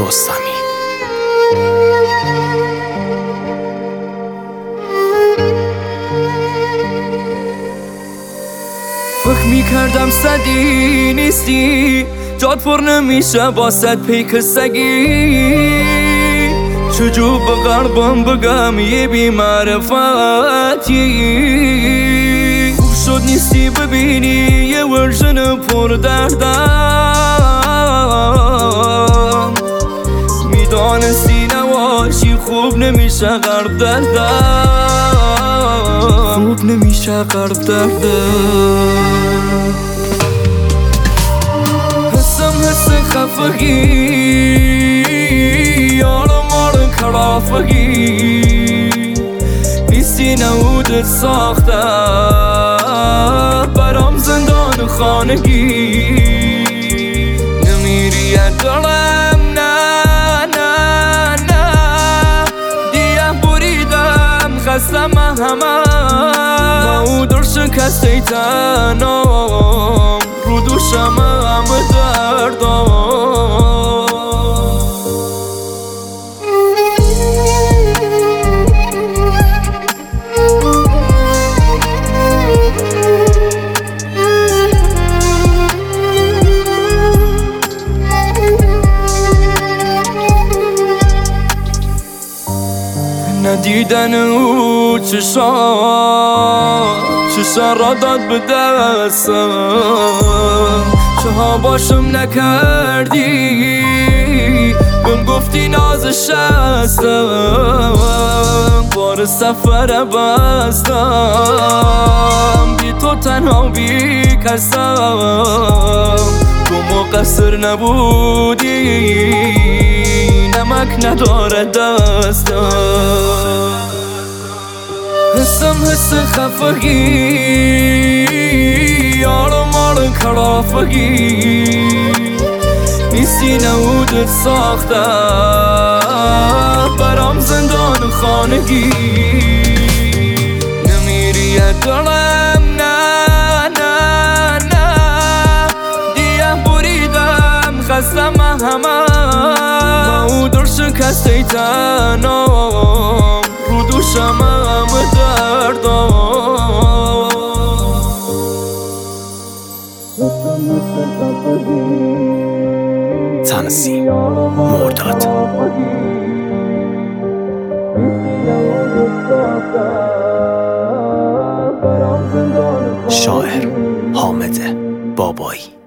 رستمی. فکر میکردم صدی نیستی، جاد پر نمیشه با صد پیک سگی. چجور به غربم بگم یه بی معرفتی. خوب شد نیستی ببینی یه ورژن پر دردم. میدانستی نواشی خوب نمیشه غرب دردم، خوب نمیشه غرب دردم. حس خفگی یارم کرافگی. نیستی نودت ساخته برام زندان خانگی. نمیری دلم نه نه نه، دیگه بریدم خستم همه. او در شکسته تنام رو دوشم همه دردام. ندیدن او چشا را داد به دستم. چه ها باشم نکردی، بهم گفتی نازش هستم. بار سفر بستم، بی تو تنها بی کسم. تو مقصر نبودی، نمک نداره دستم. حس خفگی یارم کرافگی. نیستی نودت ساخته برام زندان خانگی. نمیری دلم نه نه نه، دیگه بریدم خستم همه. او در شکسته تنام رو دوشم همه دردام. تنظیم مرداد. شاعر حامد بابایی.